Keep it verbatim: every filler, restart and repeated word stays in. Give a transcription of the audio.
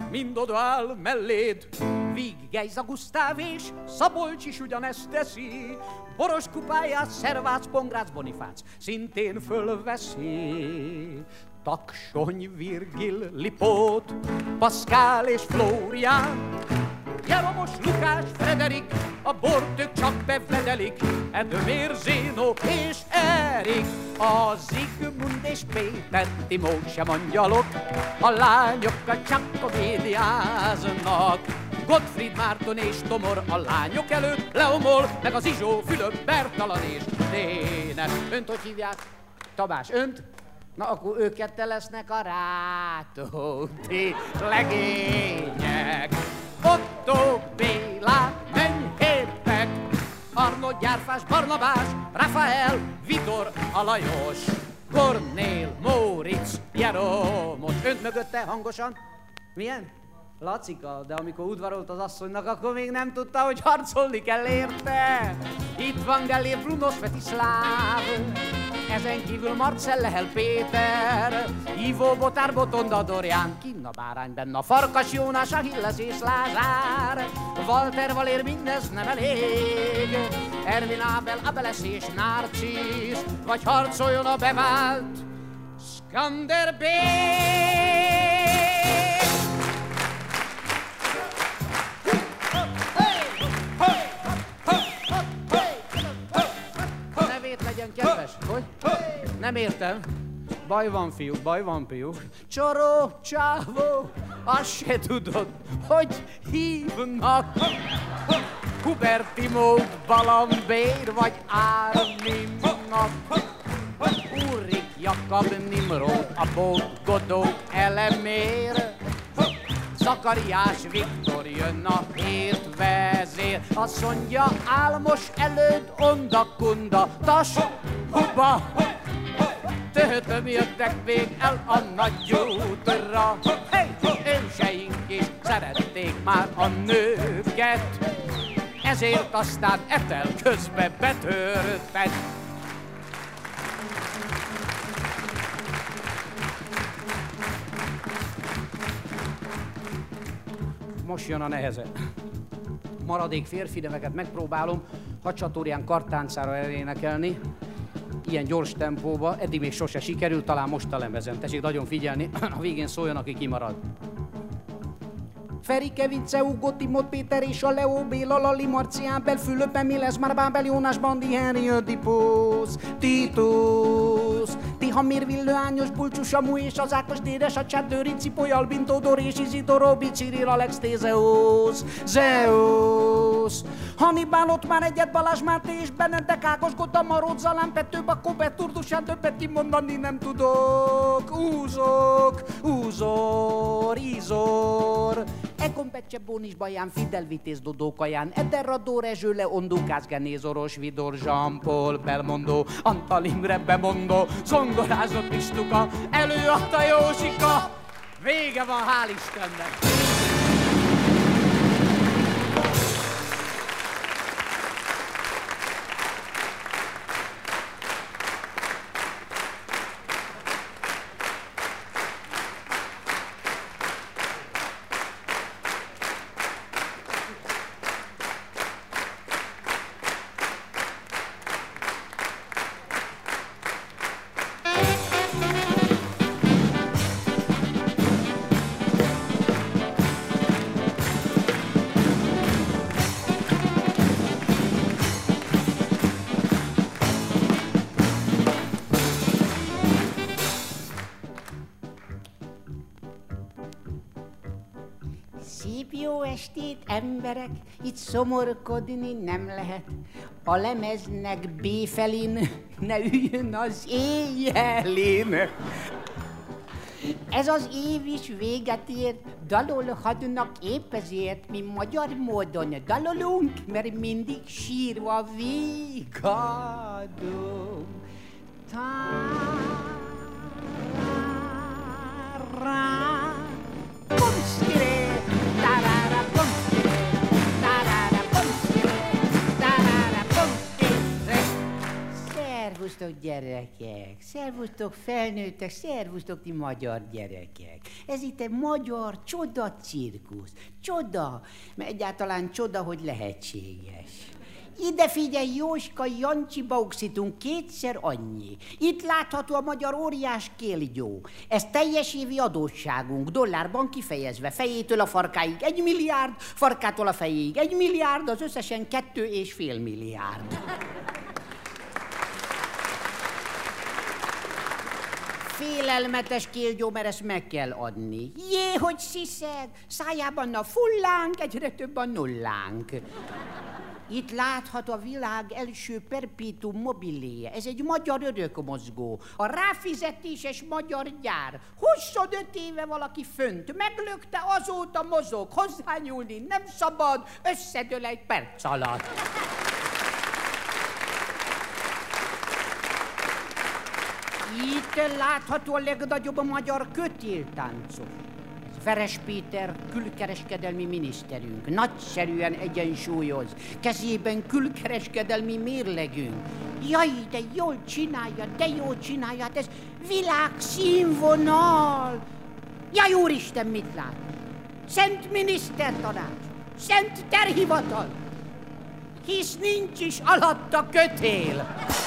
mind odaáll melléd. Víg Gejza Gusztáv és Szabolcs is ugyanezt teszi, Boros kupáját Szervác Pongrácz Bonifác szintén fölveszi. Taksony, Virgil, Lipót, Pascal és Flórián, Jeromos, Lukás, Frederik, a bort ők csak bevledelik, Edömér, Zénó és Erik, a Zigmund és Péter, Timót sem angyalok, a lányokkal csak komédiáznak. Gottfried, Márton és Tomor a lányok előtt leomol, meg az Izsó, Fülöp, Bertalan és Dénes. Önt hogy hívják? Tamás, önt? Na, akkor ők kette lesznek a Rátóti legények. Otto, Béla, Menyhértek, Arnold, Gyárfás, Barnabás, Rafael, Vidor, Alajos, Kornél, Móricz, Jeromos. Önt mögötte hangosan? Milyen? Lacika, de amikor udvarolt az asszonynak, akkor még nem tudta, hogy harcolni kell érte. Itt van Gellért, Brunos, Fetiszláv, ezen kívül Marcell, Lehel Péter, Ivó, Botár, Botonda, Dorján, Kinna Bárány, Benna, Farkas, Jónás, Achilles és Lázár, Walter, Valér, mindez nem elég, Ervin, Ábel, Abeles és Narcisz, vagy harcoljon a bevált Skanderbég! Legyen kedves, hogy? Nem értem. Baj van, fiúk, baj van, fiúk. Csoró, csávó, azt se tudod, hogy hívnak. Hubert Timót, Balambér vagy Árminnak. Ulrik, Jakab, Nimród, Abót, Godó, Elemér. Zakariás Viktor jön a hét vezér, azt mondja álmos előd onda-kunda, tas, huba, töhötöm jöttek még el a nagy útra. Hey, őseink is szerették már a nőket, ezért aztán etel közbe betörtek. Most jön a neheze. Maradék férfi neveket megpróbálom hadsatórián kartáncára elénekelni, ilyen gyors tempóba. Eddig még sose sikerült, talán most a lemezen. Tessék nagyon figyelni, a végén szóljon, aki kimarad. Ferike, Vince, Ugo, Timot, Péter és a Leo, Béla, Lali, Marci, Ábel, Fülöp, Emil, Esmár, Bábel, Jónás, Bandi, Henry, Ödipus, Titus, Tihamir, Villő, Ányos, Bulcsú, Samu és az Ákos, Dédes, a Csádőri, Cipoly, Albin, Tódor és Izidor, Robi, Cyril, Alex, Tézeus, Zeus, Hannibal, ott már egyet, Balázs, Máté és Benedek, Ákos, Gota, Marót, Zalán, Pető, Bakó, Beturdusán, többet kimondani nem tudok. Úzok, úzor, ízor, Ekon, Pecse, Bónis, Baján, Fidel, Vitéz, Dodó, Kaján, Eder, Radó, Rezső, Leondó, Kászgené, Zoros, Vidor, Jean-Paul, Belmondó, Antal Imre, Bemondó, zongorázott Pistuka, előadta Józsika. Vége van, hál' Istennek! Jó estét, emberek! Itt szomorkodni nem lehet. A lemeznek B-felin ne üljön az éjjelén. Ez az év is véget ér, dalolhatnak épp ezért, mi magyar módon dalolunk, mert mindig sírva végadunk. Ta-ra-ra, bumszkire, ta-ra-ra, bumszkire, ta-ra-ra, bumszkire, ta-ra-ra, bumszkire. Szervusztok, gyerekek, szervusztok felnőttek, szervusztok ti magyar gyerekek. Ez itt egy magyar csoda cirkusz. Csoda, mert egyáltalán csoda, hogy lehetséges. Ide figyelj, Jóska, Jancsi, Bauxitunk kétszer annyi. Itt látható a magyar óriás kéligyó. Ez teljes évi adósságunk, dollárban kifejezve, fejétől a farkáig egy milliárd, farkától a fejéig egy milliárd, az összesen kettő és fél milliárd. Félelmetes kélgyó, mert ezt meg kell adni. Jé, hogy sziszeg, szájában a fullánk, egyre több a nullánk. Itt látható a világ első perpétuum mobiléje. Ez egy magyar örökmozgó. A ráfizetéses magyar gyár. huszonöt éve valaki fönt meglökte, azóta mozog. Hozzányúlni nem szabad, összedől egy perc alatt. Itt látható a legnagyobb a magyar kötéltáncos. Veres Péter külkereskedelmi miniszterünk, nagyszerűen egyensúlyoz, kezében külkereskedelmi mérlegünk. Jaj, de jól csinálja, de jól csinálja, hát ez világszínvonal. Jaj, úristen, mit lát? Szent minisztertanács, szent terhivatal, hisz nincs is alatta kötél.